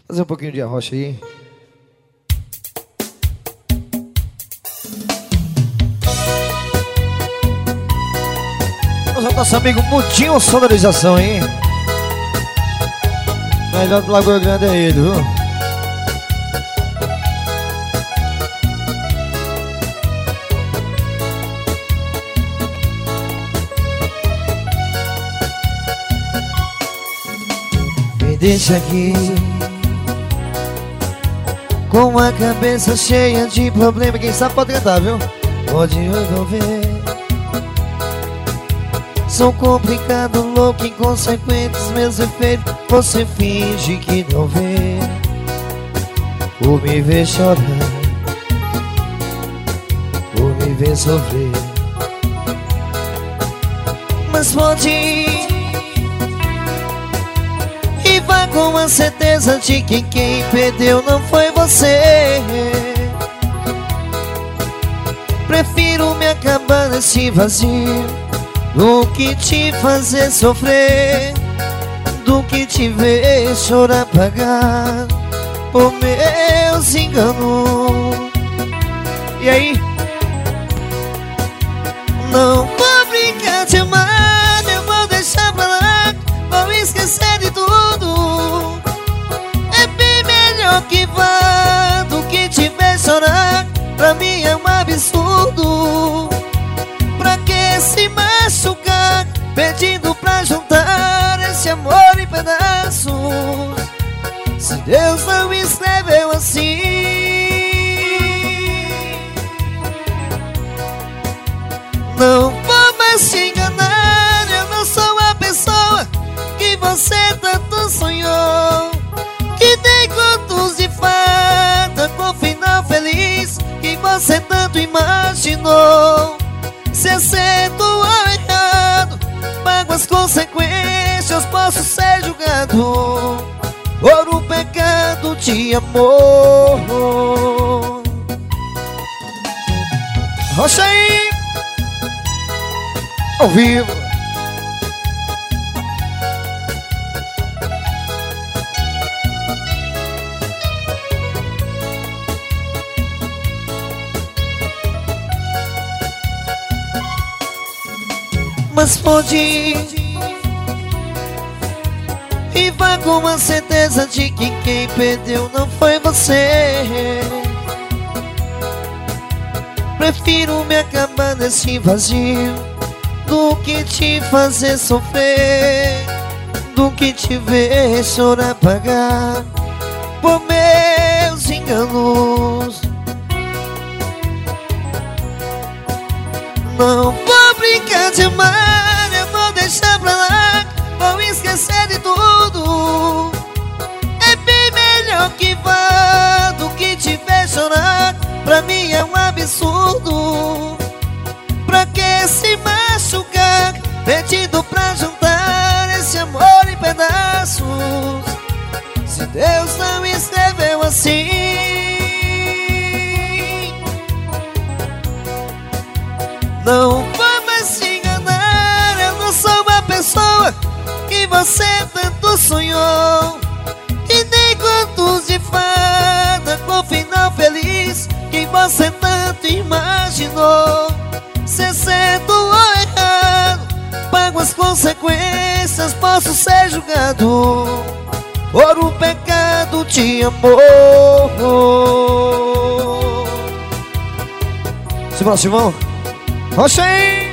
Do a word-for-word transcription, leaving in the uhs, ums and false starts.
Fazer um pouquinho de arrocha aí. Vamos ao nosso amigo Mutinho Sonorização, hein? Melhor do Lagoa Grande é ele, viu? Me deixa aqui com a cabeça cheia de problema. Quem sabe pode cantar, viu? Pode resolver. Sou complicado, louco, inconsequentes meus efeitos. Você finge que não vê, por me ver chorar, por me ver sofrer. Mas pode ir e vá com a certeza de que quem perdeu não foi você. Prefiro me acabar nesse vazio do que te fazer sofrer, do que te ver chorar, pagar por meus enganos. E aí? Não vou brincar de amar, eu vou deixar pra lá, vou esquecer de tudo. É bem melhor que vá do que te ver chorar, pra mim é um absurdo. Pra que se machucar, pedindo pra juntar esse amor em pedaços, se Deus não escreveu assim? Não vou mais te enganar, eu não sou a pessoa que você tanto sonhou, que tem contos de fada com final feliz que você tanto imaginou. Se acerto ou errado, pago as consequências, posso ser julgado por um pecado de amor. Rocha aí, ao vivo. Mas pode ir e vá com a certeza de que quem perdeu não foi você. Prefiro me acabar nesse vazio do que te fazer sofrer, do que te ver chorar, pagar por meus enganos. Não vou brincar de amar, eu vou deixar pra lá, vou esquecer de tudo. É bem melhor que vá do que te ver chorar, pra mim é um absurdo. Pra que se machucar, pedindo pra juntar esse amor em pedaços, se Deus não escreveu assim? Não vou mais te enganar, eu não sou uma pessoa que você tanto sonhou, que nem contos de fada com final feliz que você tanto imaginou. Se é certo ou errado, pago as consequências, posso ser julgado por um pecado de amor. Simão, Simão, Rocha aí!